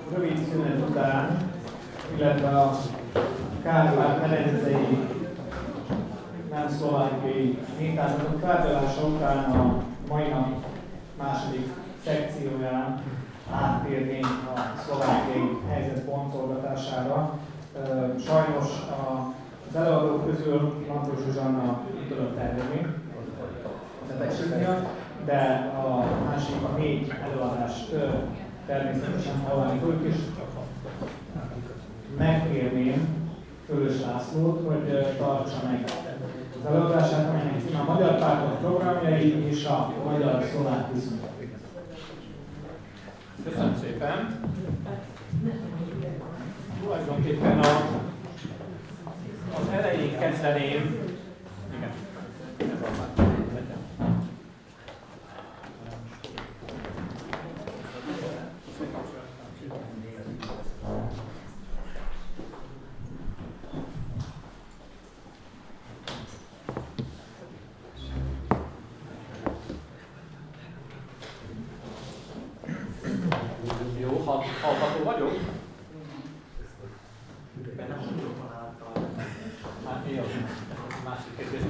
rövid szünet után, illetve a Kárpát-medencei nem szlovákiai néptázatok tárgyalása után a mai nap második szekcióján áttérni a szlovákiai helyzet boncolgatására. Sajnos az előadók közül Lantos Zsuzsanna tudott eljönni a betegség miatt, de a másik, a 4 előadást természetesen hallani fogjuk, és megkérném Fölös Lászlót, hogy tartsa meg az előadását, amelynek címe a Magyar Pártok programjai és a magyar-szlovák viszonyok. Köszönöm szépen! Tulajdonképpen az elején kezdeném. Igen, ez az már. Jó, hallható vagyok? Hát jó, másik kérdés.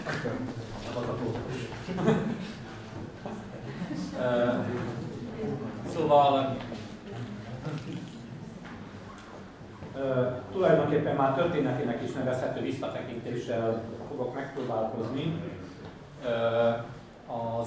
Szóval tulajdonképpen már történetének is nevezhető visszatekintéssel fogok megpróbálkozni. Az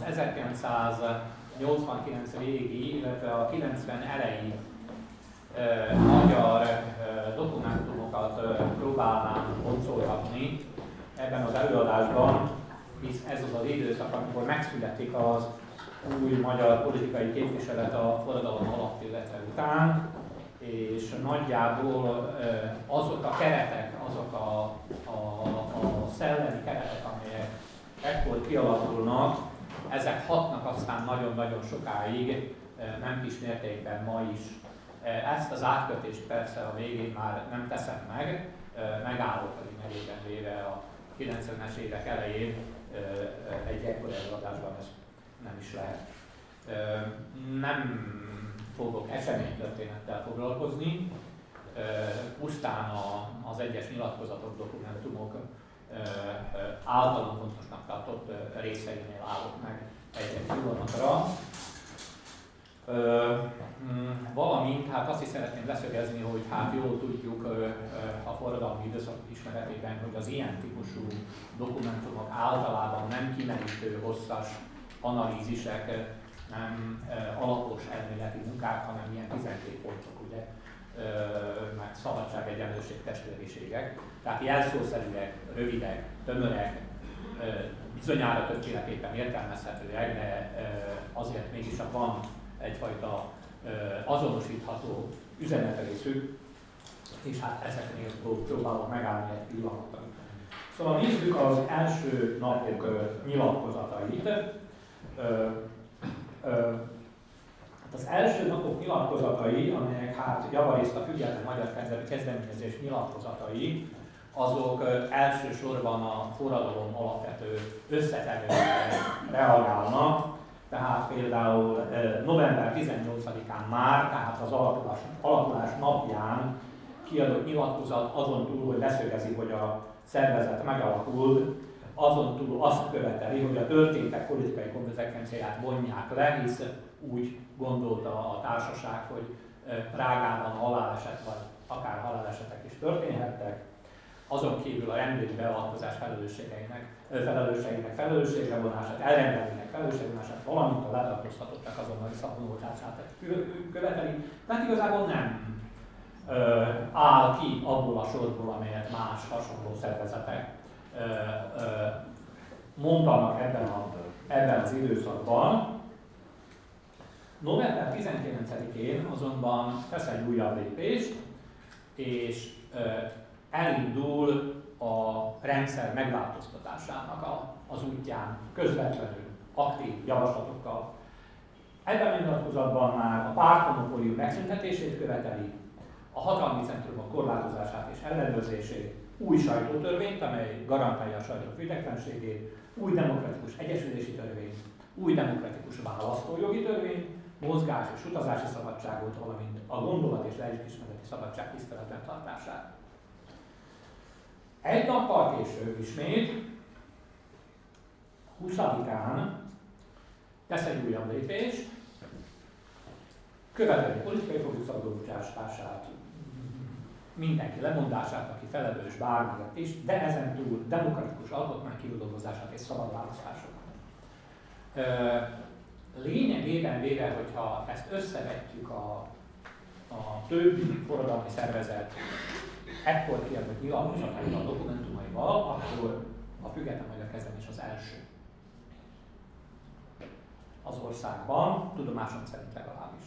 1989 végi, illetve a 90 elejé magyar dokumentumokat próbálnám boncolgatni ebben az előadásban, hisz ez az az időszak, amikor megszületik az új magyar politikai képviselet a forradalom alatt, illetve után, és nagyjából azok a keretek, azok a szellemi keretek, amelyek ekkor kialakulnak, ezek hatnak aztán nagyon-nagyon sokáig, nem kis mértékben ma is. Ezt az átkötést persze a végén már nem teszem meg, megállok pedig nevében véve a 90-es évek elején egy ekkor előadásban ez nem is lehet. Nem fogok eseménytörténettel foglalkozni, pusztán az egyes nyilatkozatok, dokumentumok általán fontosnak tartott részeinél állok meg egy pillanatra. Valamint, hát azt is szeretném leszögezni, hogy hát jól tudjuk a forradalmi időszak ismeretében, hogy az ilyen típusú dokumentumok általában nem kimerítő, hosszas analízisek, nem alapos elméleti munkák, hanem ilyen 12 pontok, ugye, meg szabadság, egyenlőség, testvériségek. Tehát jelszószerűek, rövidek, tömörek, bizonyára többféleképpen értelmezhetőek, de azért mégis van egyfajta azonosítható üzenetrészük, és hát ezeknél próbálok megállni egy pillanatra. Szóval nézzük az első napok nyilatkozatait. Az első napok nyilatkozatai, amelyek hát javarészt a független magyar kezdeményezés nyilatkozatai, azok elsősorban a forradalom alapvető összetevőkre reagálnak. Tehát például november 18-án már, tehát az alakulás napján kiadott nyilatkozat azon túl, hogy leszögezi, hogy a szervezet megalakult, azon túl azt követeli, hogy a történtek politikai konzekvenciáját vonják le, hisz úgy gondolta a társaság, hogy Prágában haláleset vagy akár halálesetek is történhettek. Azon kívül a rendőri beavatkozás felelősségeinek felelősségre vonását, elrendelőnek felelősségre vonását, valamint a letartóztatottak azonnali szabadonbocsátását követeli. Tehát igazából nem áll ki abból a sorból, amelyet más hasonló szervezetek mondanak ebben az időszakban. November 19-én azonban tesz egy újabb lépést, és elindul a rendszer megváltoztatásának az útján közvetlenül, aktív javaslatokkal. Ebben a nyilatkozatban már a pártmonopólium megszüntetését követeli, a hatalmi centrumok korlátozását és ellenőrzését, új sajtótörvényt, amely garantálja a sajtó függetlenségét, új demokratikus egyesülési törvényt, új demokratikus választójogi törvényt, mozgás és utazási szabadságot, valamint a gondolat és lelkiismereti szabadság tiszteletben tartását. Egy nappal később ismét, 20-án tesz egy újabb lépést, követeli politikai foglyok szabadulását, mindenki lemondását, aki felelős bármiért is, de ezen túl demokratikus alkotmány kidolgozását és szabad választásokat. Lényegében véve, hogyha ezt összevetjük a többi forradalmi szervezet ekkor kiadott nyilatkozataival, dokumentumaival, akkor a Független Magyar Kezdeményezés az első az országban, tudomásom szerint legalábbis.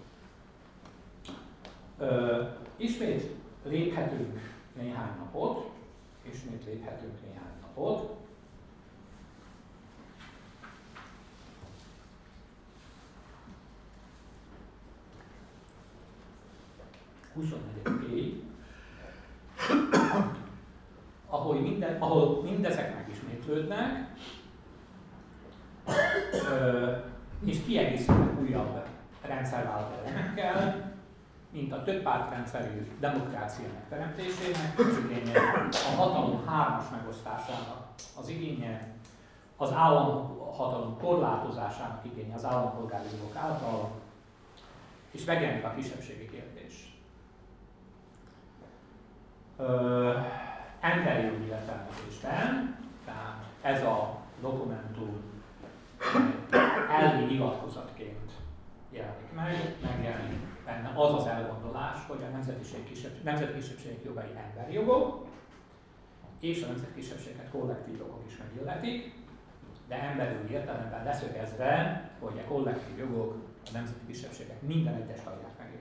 Ismét léphetünk néhány napot, ahol mindezek megismétlődnek, és kiegészülnek újabb rendszervállalat elemekkel, mint a többpártrendszerű demokrácia megteremtésének az igénye, a hatalom hármas megosztásának az igénye, az államhatalom korlátozásának igénye az állampolgári jogok által, és megjelenik a kisebbségi kérdés. Emberi jogi értelmezésben, tehát ez a dokumentum elvi nyilatkozatként jelenik megjelenik benne az az elgondolás, hogy a nemzeti kisebbségek jogai emberi jogok, és a nemzeti kisebbségeket kollektív jogok is megilletik, de emberi értelemben leszögezve, hogy a kollektív jogok a nemzeti kisebbségek minden egyes tagját megilletik.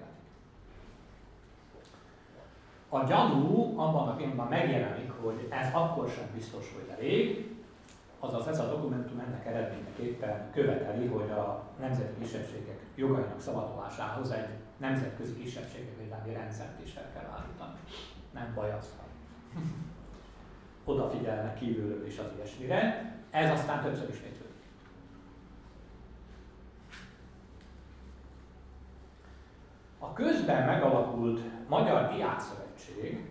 A gyanú abban a pillanatban megjelenik, hogy ez akkor sem biztos, hogy elég, azaz ez a dokumentum ennek eredményeképpen követeli, hogy a nemzeti kisebbségek jogainak szabadulásához egy nemzetközi kisebbségvédelmi rendszert is fel kell állítani. Nem baj az, odafigyelnek kívülről is az ilyesmire. Ez aztán többször ismétlődik. A közben megalakult Magyar Diákszövetség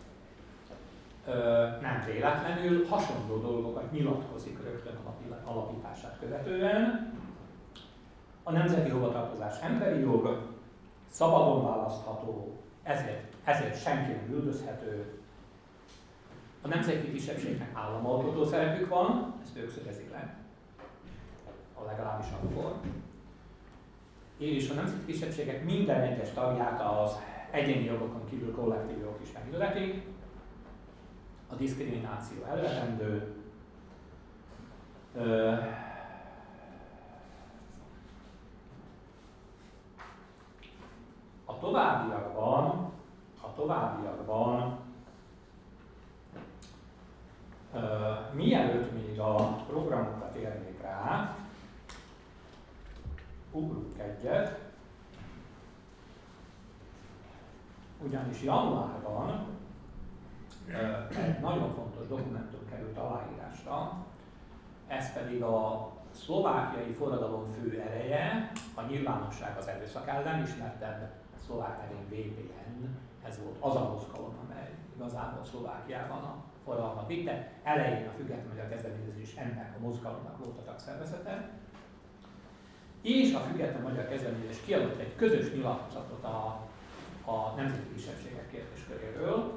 nem véletlenül hasonló dolgokat nyilatkozik rögtön alapítását követően. A nemzeti hovatartozás emberi jog, szabadon választható, ezért senki nem üldözhető. A nemzeti kisebbségnek államalkotó szerepük van, ezt ők szögezik le, legalábbis akkor. És a nemzeti kisebbségek minden egyes tagját az egyéni jogokon kívül kollektív jogok is megilletik. A diszkrimináció elvetendő. A továbbiakban mielőtt még a programokat érnék rá, ugrunk egyet, ugyanis januárban egy nagyon fontos dokumentum került aláírásra, ez pedig a szlovákiai forradalom fő ereje, a Nyilvánosság az erőszak ellen, ismertebb szlovák nevén VPN, ez volt az a mozgalom, amely igazából Szlovákiában a forradalmat vitte. Elején a Független Magyar Kezdeményezés ennek a mozgalomnak volt a tagszervezete, és a Független Magyar Kezdeményezés kiadott egy közös nyilatkozatot a nemzeti kisebbségek kérdésköréről.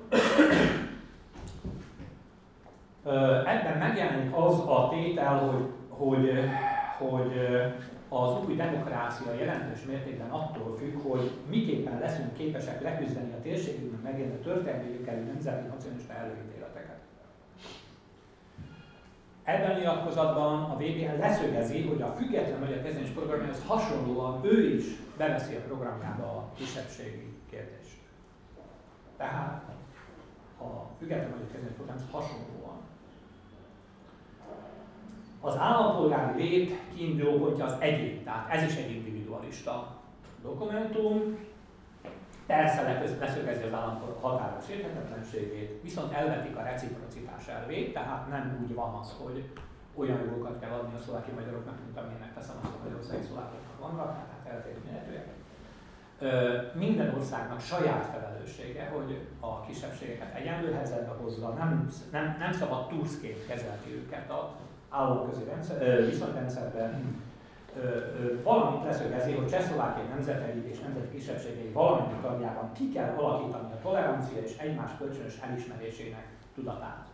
Ebben megjelenik az a tétel, hogy az új demokrácia jelentős mértékben attól függ, hogy miképpen leszünk képesek leküzdeni a térségünkben megjelenő történelmi gyökerű nemzeti nacionalista előítéleteket. Ebben a nyilatkozatban a VPN leszögezi, hogy a Független Magyar Kezdeményezés programjához hasonlóan ő is beveszi a programjába a kisebbségi kérdést. Tehát a Független Magyar Kezdeményezés programhoz hasonlóan. Az állampolgári lét kiinduló pontja az egyén, tehát ez is egy individualista dokumentum. Persze leszögezi az állampolgár határos érthetetlenségét, viszont elvetik a reciprocitás elvét, tehát nem úgy van az, hogy olyan jogokat kell adni a szlovákiai magyaroknak, mint amilyenek teszem azt a magyarországi szlovákoknak vannak, tehát eltérő méretűek. Minden országnak saját felelőssége, hogy a kisebbségeket egyenlő helyzetbe hozza, nem szabad túszként kezelni őket az államközi viszonyrendszerben. Valamint leszögezi, hogy Csehszlovákia nemzetei és nemzeti kisebbségei valamennyi tagjában ki kell alakítani a tolerancia és egymás kölcsönös elismerésének tudatát.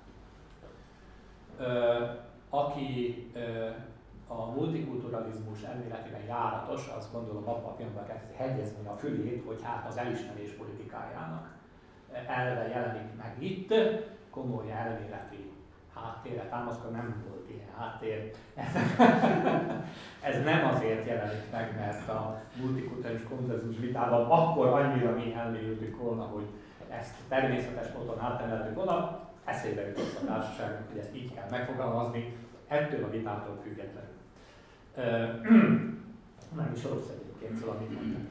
Aki a multikulturalizmus elméletében járatos, azt gondolom abban a pillanatban kezd hegyezni a fülét, hogy hát az elismerés politikájának elve jelenik meg itt, komoly elméleti háttérre támaszkodva, nem volt ilyen háttér. Ez nem azért jelenik meg, mert a multikulturális konszenzus vitában akkor annyira mi elmélyültük volna, hogy ezt természetes módon átemeltük volna, eszébe jutott a társaságnak, hogy ezt így kell megfogalmazni, ettől a vitától függetlenül. Nem is rossz egyébként, szóval mit mondtam.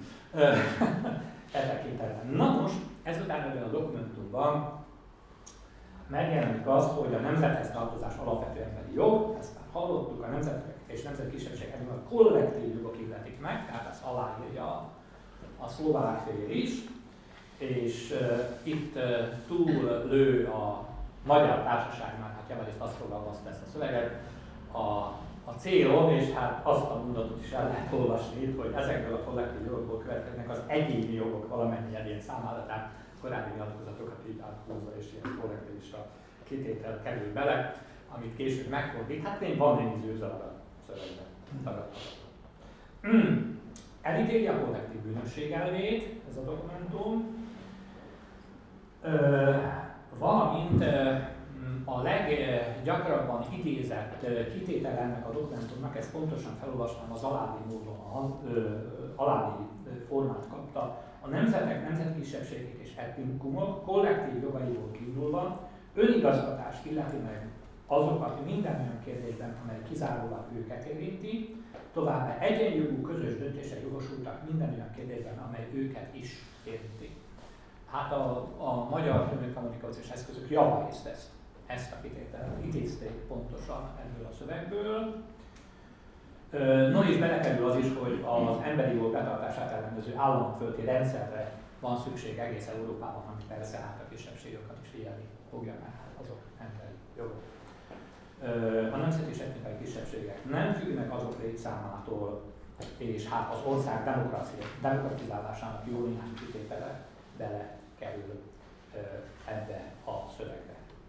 Na most, ezután ebben a dokumentumban megjelenik az, hogy a nemzethez tartozás alapvető emberi jog, ezt már hallottuk, a nemzetek és nemzeti kisebbségek a kollektív jogok illetik meg, tehát ezt aláírja a szlovák fél is, és itt túl lő a magyar társaságnak, hát javarészt azt fogalmazta ezt a szöveget, a célon, és hát azt a mondatot is el lehet olvasni itt, hogy ezekből a kollektív jogokból következnek az egyéni jogok valamennyi egyén számára, tehát korábbi nyilatkozatokat így áthúzva és ilyen kollektivista kitétel kerül bele, amit később megfordít. Hát én van némi zűrzavar a szövegben. Elítéli a kollektív bűnösség elvét, ez a dokumentum, valamint a leggyakrabban idézett kitétel ennek a dokumentumnak, ezt pontosan felolvastam, az alábbi módon, alábbi formát kapta. A nemzetek, nemzetkisebbségek és etnikumok kollektív jogaiból kiindulva önigazgatást illeti meg azokat minden olyan kérdésben, amely kizárólag őket érinti, továbbá egyenjogú közös döntésre jogosultak minden olyan kérdésben, amely őket is érinti. Hát a magyar kommunikációs eszközök javarészt ezt a kitételt idézték pontosan ebből a szövegből. No és belekerül az is, hogy az emberi jogok betartását ellenőrző államföldi rendszerre van szükség egész Európában, ami persze hát a kisebbségokat is figyelni fogja, mert azok emberi jogok. A nemzeti és etnikai kisebbségek nem függnek azok létszámától, és hát az ország demokratizálásának jó néhány kitétele belekerül ebbe a szövegbe.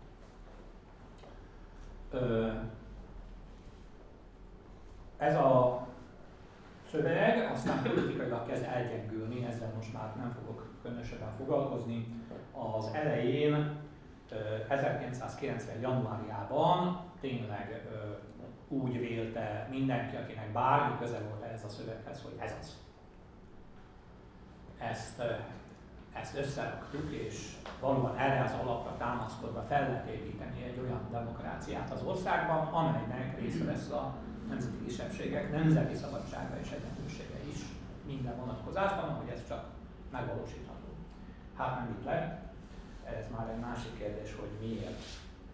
Ez a szöveg aztán politikailag kezd elgyengülni, ezzel most már nem fogok különösebben foglalkozni. Az elején, 1990. januárjában tényleg úgy vélte mindenki, akinek bármi köze volt ehhez a szöveghez, hogy ez az. Ezt összeraktuk, és valóban erre az alapra támaszkodva fel lehet építeni egy olyan demokráciát az országban, amelynek része lesz a nemzeti kisebbségek nemzeti szabadsága és egyenlősége is minden vonatkozásban, ahogy ez csak megvalósítható. Hát nem itt lett, ez már egy másik kérdés, hogy miért.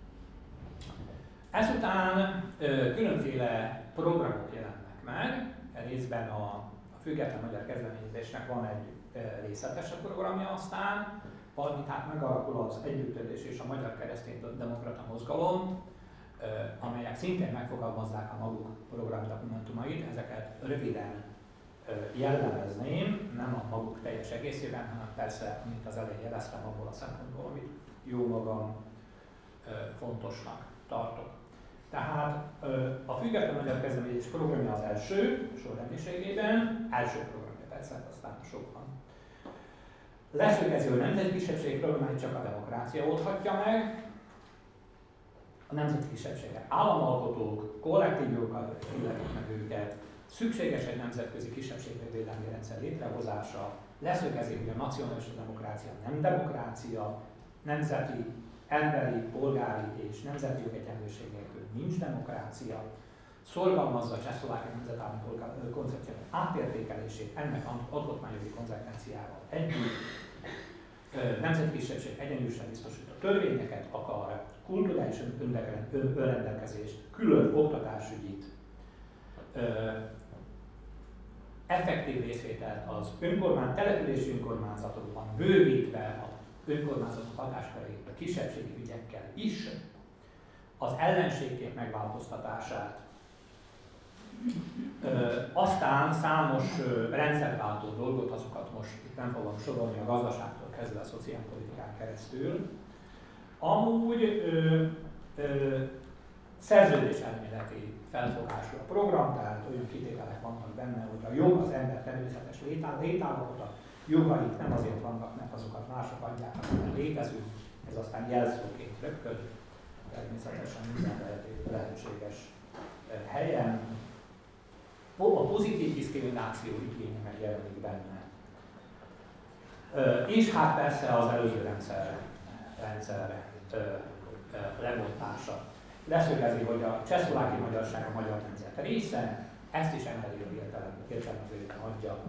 Ezután különféle programok jelennek meg, részben a Független Magyar Kezdeményezésnek van egy részletesebb programja aztán, valamint hát megalakul az Együttélés és a Magyar Keresztény Demokrata Mozgalom, amelyek szintén megfogalmazzák a maguk programdokumentumait, ezeket röviden jellemezném, nem a maguk teljes egészében, hanem persze, mint az elején jeleztem, abból a szempontból, amit jó magam fontosnak tartok. Tehát a Független Magyar Kezdeményezés programja az első sorrendiségében, első programja persze, aztán sok van. Leszögezi, hogy a nemzeti kisebbség programját csak a demokrácia oldhatja meg, a nemzeti kisebbségek államalkotók, kollektív jogokat illetik meg őket, szükséges egy nemzetközi kisebbségvédelmi rendszer létrehozása, leszögezi, hogy a nacionalista demokrácia nem demokrácia, nemzeti, emberi, polgári és nemzeti jogegyenlőség nélkül nincs demokrácia, szorgalmazza a Csehszlovákia nemzetállami koncepciójának átértékelését ennek alkotmányjogi konzekvenciával együtt, nemzeti kisebbség egyenlősen biztosító törvényeket akar, kulturális önrendelkezést, külön oktatásügyit, effektív részvételt az települési önkormányzatokban, bővítve a önkormányzatok hatásköreit a kisebbségi ügyekkel is, az ellenségkép megváltoztatását, aztán számos rendszerváltó dolgot, azokat most itt nem fogom sorolni, a gazdaságtól kezdve a szociálpolitikán keresztül. Amúgy szerződéselméleti felfogású a program, tehát olyan kitételek vannak benne, hogy a jog az ember természetes létállapota, jogaik nem azért vannak, mert azokat mások adják, hanem létezünk, ez aztán jelszóként röpköd, természetesen minden lehetséges helyen. A pozitív diszkrimináció igénye megjelenik benne. És hát persze az előző rendszer lebontása. Leszögezi, hogy a csehszlovákiai magyarság a magyar nemzet része, ezt is emberi értelmezőben adja.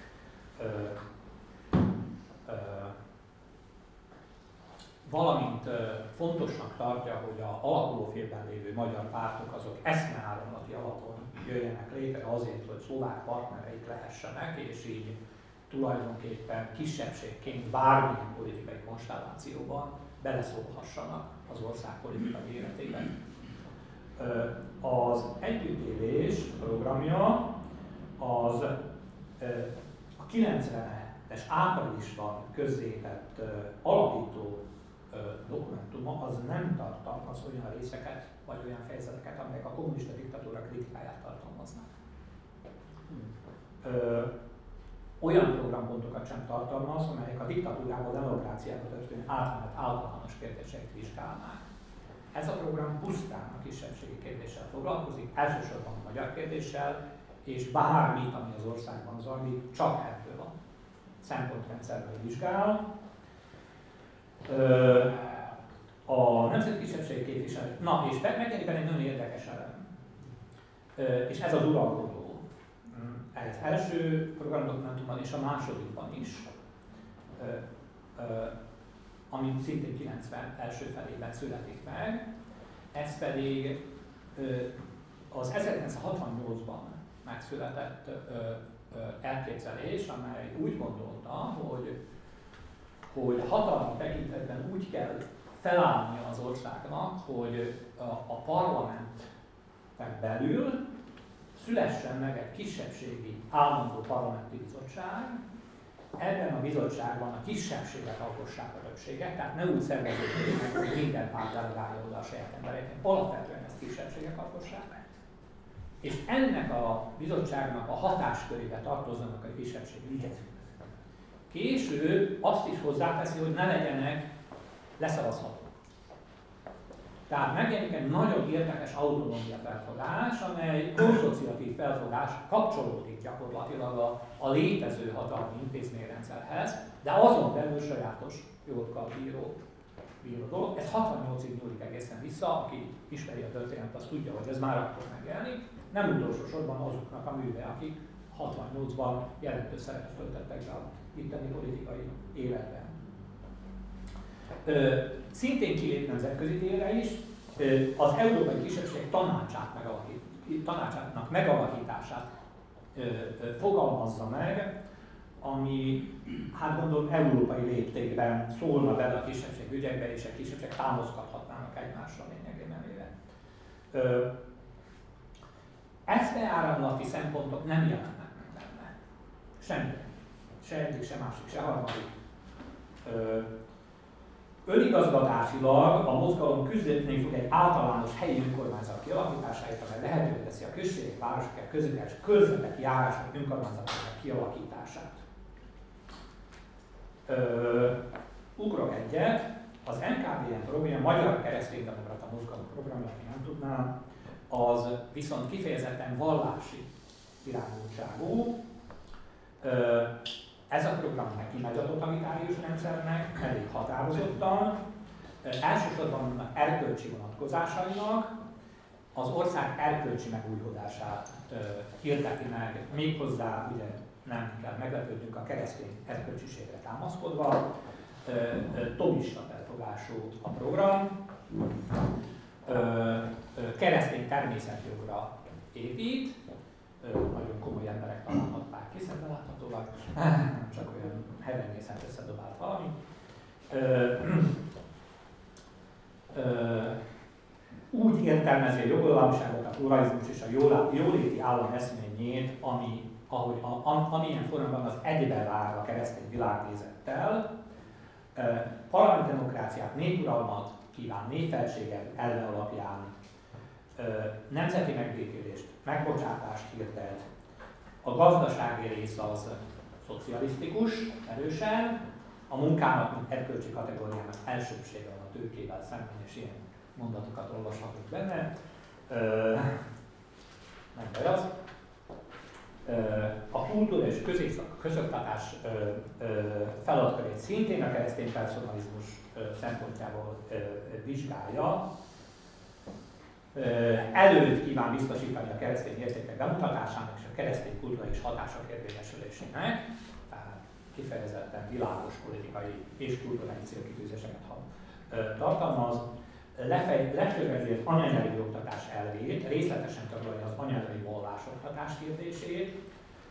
Valamint fontosnak tartja, hogy a alakulófélben lévő magyar pártok azok eszmeáramlati alapon jöjjenek létre azért, hogy szlovák partnereik lehessenek, és így tulajdonképpen kisebbségként bármilyen politikai konstellációban beleszólhassanak az ország politikai életében. Az együttélés programja az a 90-es áprilisban közzétett alapító dokumentuma az nem tartalmaz olyan részeket, vagy olyan fejezeteket, amelyek a kommunista diktatúra kritikáját tartalmaznak. Olyan programpontokat sem tartalmaz, amelyek a diktatúrából demokráciába történő átmenet általános kérdéseit vizsgálnák. Ez a program pusztán a kisebbségi kérdéssel foglalkozik, elsősorban a magyar kérdéssel, és bármit, ami az országban zajlik, csak ebből a szempontrendszerből vizsgál. A nemzeti kisebbség képviselő. Na, és megjelenik benne egy nagyon érdekes elem. És ez az uralkodó. Ez első programdokumentumban és a másodikban is, ami szintén 90 első felében születik meg. Ez pedig az 1968-ban megszületett elképzelés, amely úgy gondolta, hogy hatalmi tekintetben úgy kell felállnia az országnak, hogy a parlamenten belül szülessen meg egy kisebbségi állandó parlamenti bizottság, ebben a bizottságban a kisebbségek alkossák a többséget, tehát ne úgy szerveződjék meg, hogy minden párt delegálja oda a saját embereket, alapvetően ezt kisebbségek alkossák. És ennek a bizottságnak a hatáskörébe tartoznak a kisebbségi ügyek. Később azt is hozzáteszi, hogy ne legyenek leszavazhatók. Tehát megjelenik egy nagyon érdekes autonómia felfogás, amely konszociatív felfogás kapcsolódik gyakorlatilag a létező hatalmi intézményrendszerhez, de azon belül sajátos jogokkal bíró dolog. Ez 68-ig nyúlik egészen vissza, aki ismeri a történetet, az tudja, hogy ez már akkor megjelenik. Nem utolsó sorban azoknak a műve, akik 68-ban jelentős szerepet töltettek be a itteni politikai életben. Szintén kilép nemzetközi térre is, az Európai Kisebbség tanácsának megalakítását fogalmazza meg, ami, hát gondolom, európai léptékben szólna bele a kisebbség ügyekbe, és a kisebbség támaszkodhatnának egymásra lényegében véve. Eszmeáramlati szempontok nem jelennek meg benne. Semmi. Se egyik, se másik, se harmadik. Önigazgatásilag a mozgalom küzdeni fog egy általános helyi önkormányzat kialakításáért, amely lehetővé teszi a községek, városok, közöttes körzetek, járások, önkormányzatok kialakítását. Ugrok egyet, az MKDN program, Magyar Kereszténydemokrata Mozgalom programja, aki nem tudná, az viszont kifejezetten vallási irányultságú. Ez a program neki megy a totalitárius rendszernek, elég határozottan. Elsősorban erkölcsi vonatkozásainak az ország erkölcsi megújulását hirdeti meg, méghozzá ugye nem kell meglepődnünk a keresztény erkölcsiségre támaszkodva. tomista felfogású a program, keresztény természetjogra épít, nagyon komoly emberek találhatták ki, szemmel láthatólag, nem csak olyan hevenyészet összedobált valami. Úgy értelmezi a jogollamiságot, a pluralizmus és a jóléti állam eszményét, amilyen formában az egybevág a keresztény világnézettel, parlamentdemokráciát, népuralmat kíván, népfelséget elve alapján, nemzeti megbékélést, megbocsátást hirdet, a gazdasági rész az szocialisztikus, erősen, a munkának, mint erkölcsi kategóriának elsőbsége van a tőkével szemben, és ilyen mondatokat olvashatunk benne. Nem baj az. A kultúra és közoktatás feladatkörét szintén a keresztény personalizmus szempontjából vizsgálja. Előtt kíván biztosítani a keresztény értékek bemutatásának és a keresztény kulturális hatások érvényesülésének, tehát kifejezetten világos politikai és kulturális célkitűzéseket tartalmaz. Lefölvezi az anyanyelvi oktatás elvét, részletesen taglalja az anyanyelvi vallásoktatás kérdését,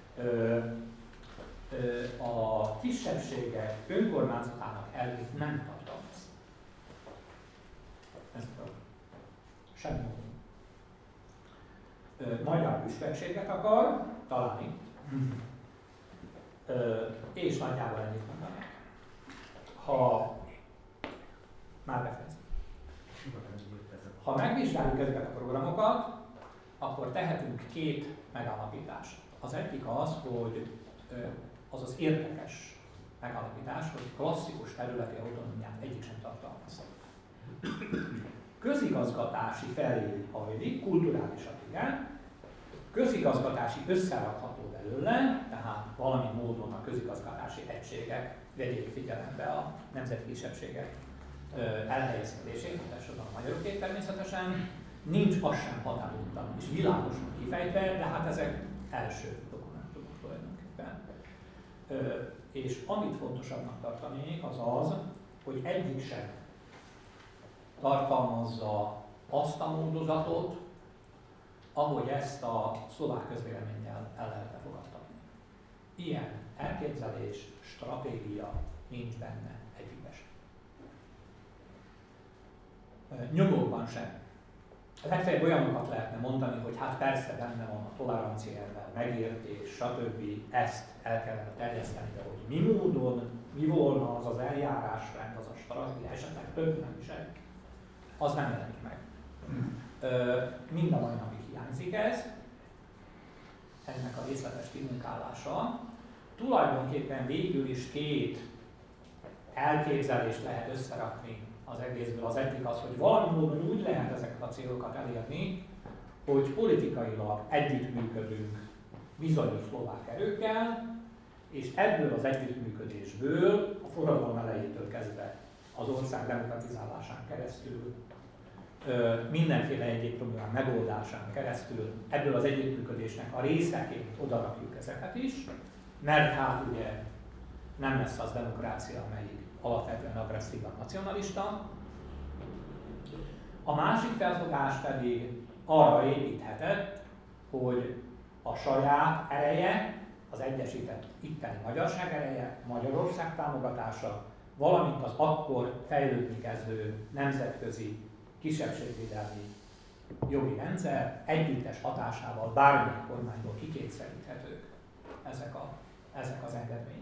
a kisebbségek önkormányzatának elvét nem tartalmaz. Ez semmi módon. Magyar püspökséget akar, talán itt, és nagyjából ennyit mondanak. Ha már befejezem. Ha megvizsgáljuk ezeket a programokat, akkor tehetünk két megállapítást. Az egyik az, hogy az az érdekes megállapítás, hogy klasszikus területi autonómiát egyik sem tartalmaz. Közigazgatási felé hajlik, kulturálisat igen, közigazgatási összerakható belőle, tehát valami módon a közigazgatási egységek vegyék figyelembe a nemzeti kisebbségek elhelyezkedését, elsősorban a magyarokét természetesen, nincs az sem határozottan és világosan kifejtve, de hát ezek első dokumentumok tulajdonképpen. És amit fontosabbnak tartanék, az az, hogy egyik sem tartalmazza azt a módozatot, ahogy ezt a szlovák közvéleménnyel el lehetne fogadtatni. Ilyen elképzelés, stratégia nincs benne egyikben sem. Nyomokban sem. Legfeljebb olyanokat lehetne mondani, hogy hát persze benne van a tolerancia elve, megértés, stb. Ezt el kellene terjeszteni, de hogy mi módon, mi volna az az eljárásrend, az a stratégia, esetleg több nem is egy, az nem jelenik meg. Mind a mai napig hiányzik ez, ennek a részletes kimunkálása. Tulajdonképpen végül is két elképzelést lehet összerakni az egészből. Az egyik az, hogy valami módon úgy lehet ezeket a célokat elérni, hogy politikailag együttműködünk bizonyos szlovák erőkkel, és ebből az együttműködésből a forradalom elejétől kezdve az ország demokratizálásán keresztül, mindenféle egyéb problémák megoldásán keresztül ebből az együttműködésnek a részeként odarakjuk ezeket is, mert hát ugye nem lesz az demokrácia, amelyik alapvetően agresszívan nacionalista. A másik felfogás pedig arra építhetett, hogy a saját ereje, az egyesített itteni magyarság ereje, Magyarország támogatása, valamint az akkor fejlődni kezdő nemzetközi kisebbségvédelmi jogi rendszer együttes hatásával bármilyen kormányból kikényszeríthetők ezek az engedmények.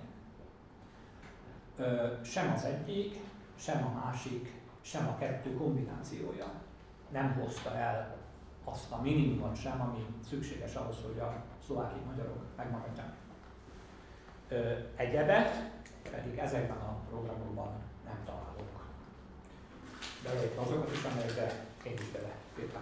Sem az egyik, sem a másik, sem a kettő kombinációja nem hozta el azt a minimumot sem, ami szükséges ahhoz, hogy a szlovákiai magyarok megmaradjanak. Egyebet pedig ezekben a programokban nem találok. Beleértve azokat is, amelyekbe én is belefértem.